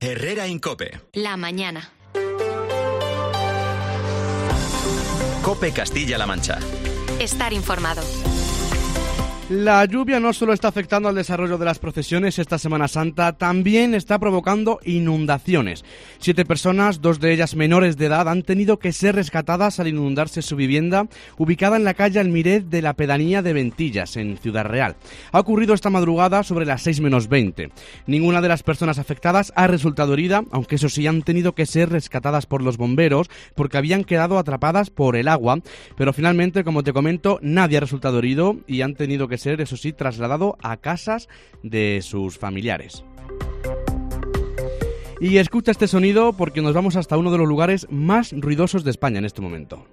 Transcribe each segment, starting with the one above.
Herrera en COPE. La mañana. COPE Castilla-La Mancha. Estar informado. La lluvia no solo está afectando al desarrollo de las procesiones esta Semana Santa, también está provocando inundaciones. 7 personas, 2 de ellas menores de edad, han tenido que ser rescatadas al inundarse su vivienda, ubicada en la calle Almirez de la pedanía de Ventillas, en Ciudad Real. Ha ocurrido esta madrugada sobre las 6 menos 20. Ninguna de las personas afectadas ha resultado herida, aunque eso sí, han tenido que ser rescatadas por los bomberos porque habían quedado atrapadas por el agua. Pero finalmente, como te comento, nadie ha resultado herido y han tenido que ser, eso sí, trasladado a casas de sus familiares. Y escucha este sonido porque nos vamos hasta uno de los lugares más ruidosos de España en este momento.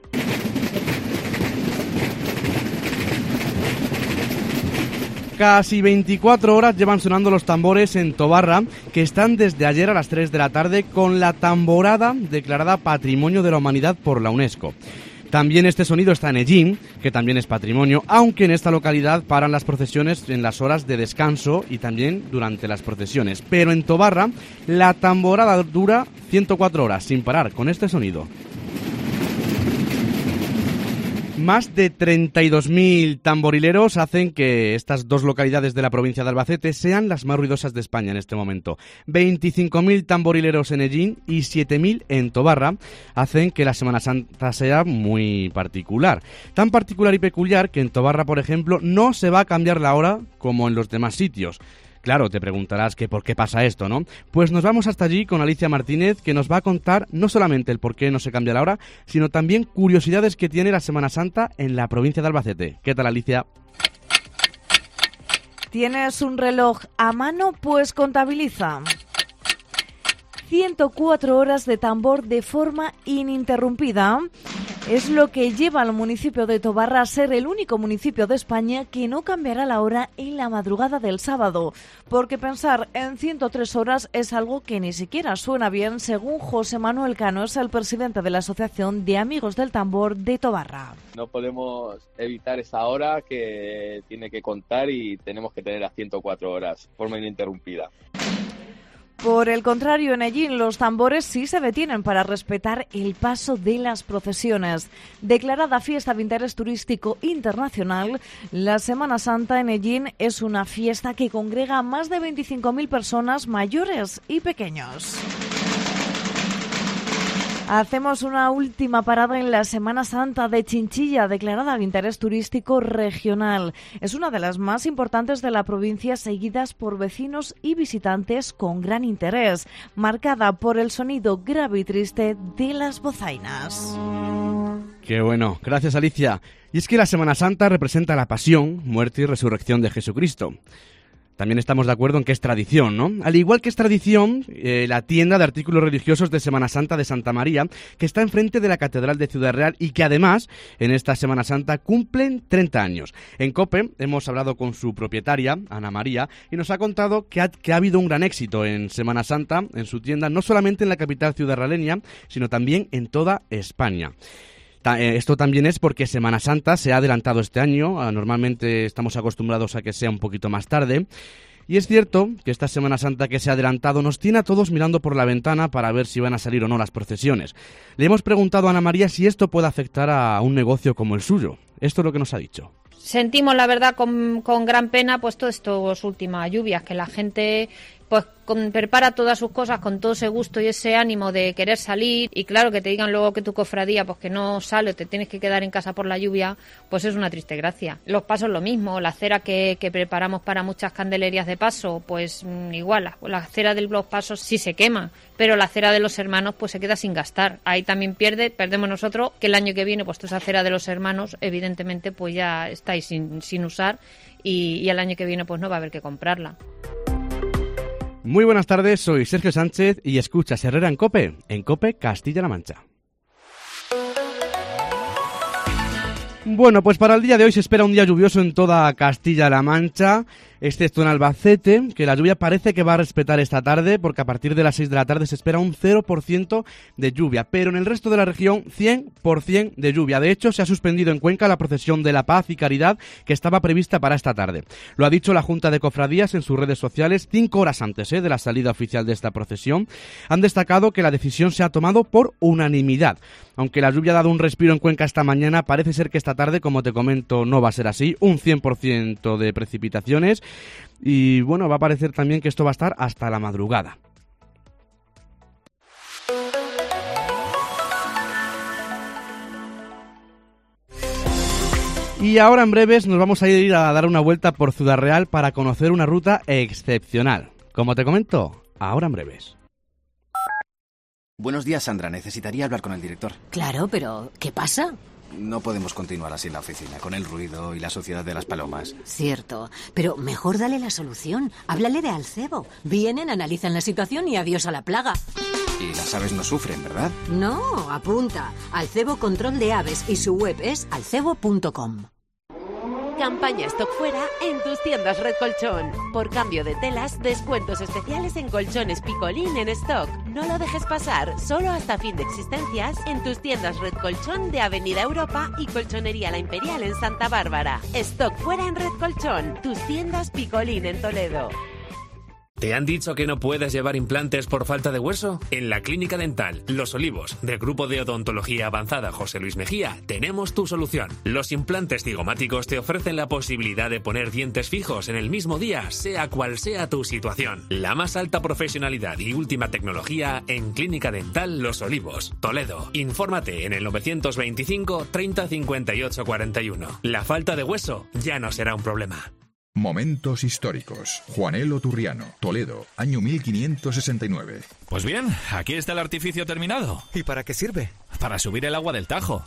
Casi 24 horas llevan sonando los tambores en Tobarra, que están desde ayer a las 3 de la tarde con la tamborada declarada Patrimonio de la Humanidad por la UNESCO. También este sonido está en Ellín, que también es patrimonio, aunque en esta localidad paran las procesiones en las horas de descanso y también durante las procesiones. Pero en Tobarra la tamborada dura 104 horas sin parar con este sonido. Más de 32.000 tamborileros hacen que estas dos localidades de la provincia de Albacete sean las más ruidosas de España en este momento. 25.000 tamborileros en Ellín y 7.000 en Tobarra hacen que la Semana Santa sea muy particular. Tan particular y peculiar que en Tobarra, por ejemplo, no se va a cambiar la hora como en los demás sitios. Claro, te preguntarás que por qué pasa esto, ¿no? Pues nos vamos hasta allí con Alicia Martínez, que nos va a contar no solamente el por qué no se cambia la hora, sino también curiosidades que tiene la Semana Santa en la provincia de Albacete. ¿Qué tal, Alicia? ¿Tienes un reloj a mano? Pues contabiliza. 104 horas de tambor de forma ininterrumpida. Es lo que lleva al municipio de Tobarra a ser el único municipio de España que no cambiará la hora en la madrugada del sábado, porque pensar en 103 horas es algo que ni siquiera suena bien, según José Manuel Cano, es el presidente de la Asociación de Amigos del Tambor de Tobarra. No podemos evitar esa hora que tiene que contar y tenemos que tener a 104 horas, de forma ininterrumpida. Por el contrario, en Ellín los tambores sí se detienen para respetar el paso de las procesiones. Declarada fiesta de interés turístico internacional, la Semana Santa en Ellín es una fiesta que congrega a más de 25.000 personas mayores y pequeños. Hacemos una última parada en la Semana Santa de Chinchilla, declarada de interés turístico regional. Es una de las más importantes de la provincia, seguidas por vecinos y visitantes con gran interés, marcada por el sonido grave y triste de las bozainas. Qué bueno, gracias, Alicia. Y es que la Semana Santa representa la pasión, muerte y resurrección de Jesucristo. También estamos de acuerdo en que es tradición, ¿no? Al igual que es tradición, la tienda de artículos religiosos de Semana Santa de Santa María, que está enfrente de la Catedral de Ciudad Real y que además, en esta Semana Santa, cumplen 30 años. En COPE hemos hablado con su propietaria, Ana María, y nos ha contado que ha habido un gran éxito en Semana Santa, en su tienda, no solamente en la capital ciudadrealeña, sino también en toda España. Esto también es porque Semana Santa se ha adelantado este año. Normalmente estamos acostumbrados a que sea un poquito más tarde. Y es cierto que esta Semana Santa que se ha adelantado nos tiene a todos mirando por la ventana para ver si van a salir o no las procesiones. Le hemos preguntado a Ana María si esto puede afectar a un negocio como el suyo. Esto es lo que nos ha dicho. Sentimos, la verdad, con gran pena pues todas estas últimas lluvias, que la gente pues prepara todas sus cosas con todo ese gusto y ese ánimo de querer salir, y claro, que te digan luego que tu cofradía pues que no sale, te tienes que quedar en casa por la lluvia, pues es una triste gracia. Los pasos lo mismo, la cera que preparamos para muchas candelerías de paso, pues igual, la cera de los pasos sí se quema, pero la cera de los hermanos pues se queda sin gastar. Ahí también perdemos nosotros, que el año que viene pues toda esa cera de los hermanos evidentemente pues ya estáis sin usar, y el año que viene pues no va a haber que comprarla. Muy buenas tardes, soy Sergio Sánchez y escuchas Herrera en COPE Castilla-La Mancha. Bueno, pues para el día de hoy se espera un día lluvioso en toda Castilla-La Mancha. excepto en Albacete, que la lluvia parece que va a respetar esta tarde, porque a partir de las 6 de la tarde se espera un 0% de lluvia, pero en el resto de la región 100% de lluvia. De hecho, se ha suspendido en Cuenca la procesión de la Paz y Caridad que estaba prevista para esta tarde. Lo ha dicho la Junta de Cofradías en sus redes sociales 5 horas antes de la salida oficial de esta procesión. Han destacado que la decisión se ha tomado por unanimidad. Aunque la lluvia ha dado un respiro en Cuenca esta mañana, parece ser que esta tarde, como te comento, no va a ser así. Un 100% de precipitaciones. Y bueno, va a parecer también que esto va a estar hasta la madrugada. Y ahora en breves nos vamos a ir a dar una vuelta por Ciudad Real para conocer una ruta excepcional. Como te comento, ahora en breves. Buenos días, Sandra. Necesitaría hablar con el director. Claro, pero ¿qué pasa? No podemos continuar así en la oficina, con el ruido y la suciedad de las palomas. Cierto, pero mejor dale la solución. Háblale de Alcebo. Vienen, analizan la situación y adiós a la plaga. Y las aves no sufren, ¿verdad? No, apunta. Alcebo Control de Aves y su web es alcebo.com. Campaña Stock Fuera en tus tiendas Red Colchón. Por cambio de telas, descuentos especiales en colchones Picolín en stock. No lo dejes pasar, solo hasta fin de existencias en tus tiendas Red Colchón de Avenida Europa y Colchonería La Imperial en Santa Bárbara. Stock Fuera en Red Colchón, tus tiendas Picolín en Toledo. ¿Te han dicho que no puedes llevar implantes por falta de hueso? En la Clínica Dental Los Olivos, del Grupo de Odontología Avanzada José Luis Mejía, tenemos tu solución. Los implantes cigomáticos te ofrecen la posibilidad de poner dientes fijos en el mismo día, sea cual sea tu situación. La más alta profesionalidad y última tecnología en Clínica Dental Los Olivos, Toledo. Infórmate en el 925 30 58 41. La falta de hueso ya no será un problema. Momentos históricos. Juanelo Turriano, Toledo, año 1569. Pues bien, aquí está el artificio terminado. ¿Y para qué sirve? Para subir el agua del Tajo.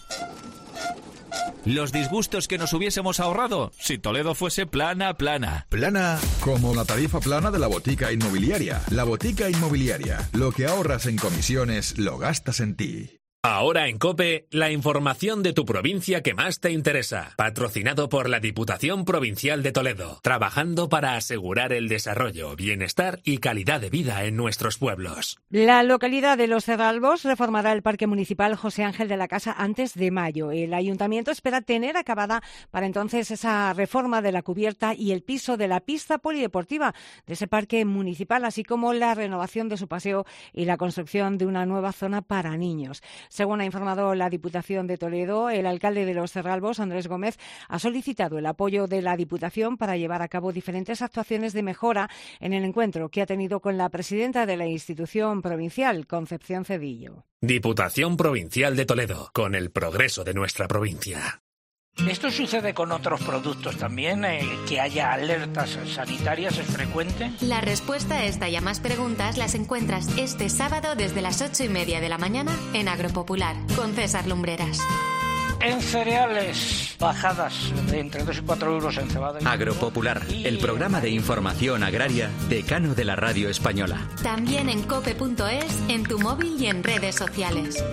Los disgustos que nos hubiésemos ahorrado si Toledo fuese plana. Plana como la tarifa plana de la Botica Inmobiliaria. La Botica Inmobiliaria. Lo que ahorras en comisiones lo gastas en ti. Ahora en COPE, la información de tu provincia que más te interesa. Patrocinado por la Diputación Provincial de Toledo. Trabajando para asegurar el desarrollo, bienestar y calidad de vida en nuestros pueblos. La localidad de Los Cerralbos reformará el Parque Municipal José Ángel de la Casa antes de mayo. El Ayuntamiento espera tener acabada para entonces esa reforma de la cubierta y el piso de la pista polideportiva de ese parque municipal, así como la renovación de su paseo y la construcción de una nueva zona para niños. Según ha informado la Diputación de Toledo, el alcalde de Los Cerralbos, Andrés Gómez, ha solicitado el apoyo de la Diputación para llevar a cabo diferentes actuaciones de mejora en el encuentro que ha tenido con la presidenta de la institución provincial, Concepción Cedillo. Diputación Provincial de Toledo, con el progreso de nuestra provincia. ¿Esto sucede con otros productos también? ¿Que haya alertas sanitarias es frecuente? La respuesta a esta y a más preguntas las encuentras este sábado desde las 8:30 de la mañana en Agropopular, con César Lumbreras. En cereales, bajadas de entre 2 y 4 euros en cebada. Agropopular, el programa de información agraria decano de la radio española. También en cope.es, en tu móvil y en redes sociales.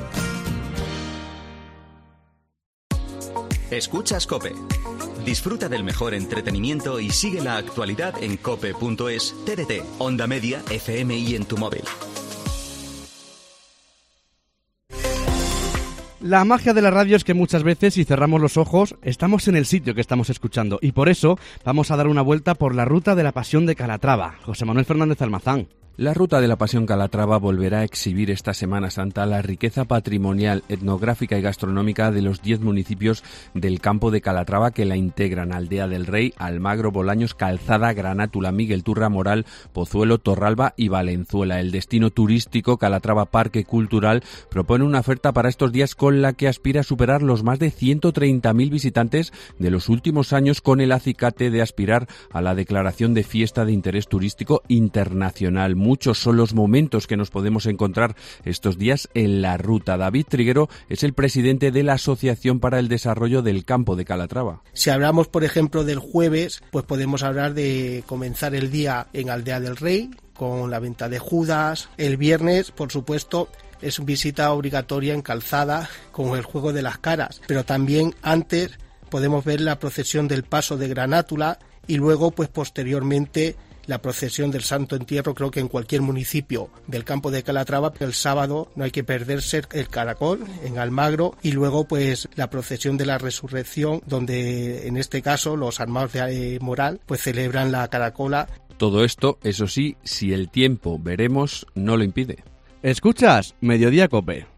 Escuchas COPE. Disfruta del mejor entretenimiento y sigue la actualidad en cope.es, TDT, Onda Media, FM y en tu móvil. La magia de la radio es que muchas veces, si cerramos los ojos, estamos en el sitio que estamos escuchando. Y por eso vamos a dar una vuelta por la Ruta de la Pasión de Calatrava. José Manuel Fernández Almazán. La Ruta de la Pasión Calatrava volverá a exhibir esta Semana Santa la riqueza patrimonial, etnográfica y gastronómica de los 10 municipios del campo de Calatrava que la integran: Aldea del Rey, Almagro, Bolaños, Calzada, Granátula, Miguel Turra, Moral, Pozuelo, Torralba y Valenzuela. El destino turístico Calatrava Parque Cultural propone una oferta para estos días con la que aspira a superar los más de 130.000 visitantes de los últimos años, con el acicate de aspirar a la declaración de fiesta de interés turístico internacional. Muchos son los momentos que nos podemos encontrar estos días en la ruta. David Triguero es el presidente de la Asociación para el Desarrollo del Campo de Calatrava. Si hablamos, por ejemplo, del jueves, pues podemos hablar de comenzar el día en Aldea del Rey, con la venta de Judas. El viernes, por supuesto, es visita obligatoria en Calzada con el juego de las caras. Pero también antes podemos ver la procesión del paso de Granátula y luego pues posteriormente la procesión del Santo Entierro. Creo que en cualquier municipio del campo de Calatrava el sábado no hay que perderse el caracol en Almagro, y luego pues la procesión de la resurrección, donde en este caso los armados de Moral pues celebran la caracola. Todo esto, eso sí, si el tiempo, veremos, no lo impide. ¿Escuchas? Mediodía Cope.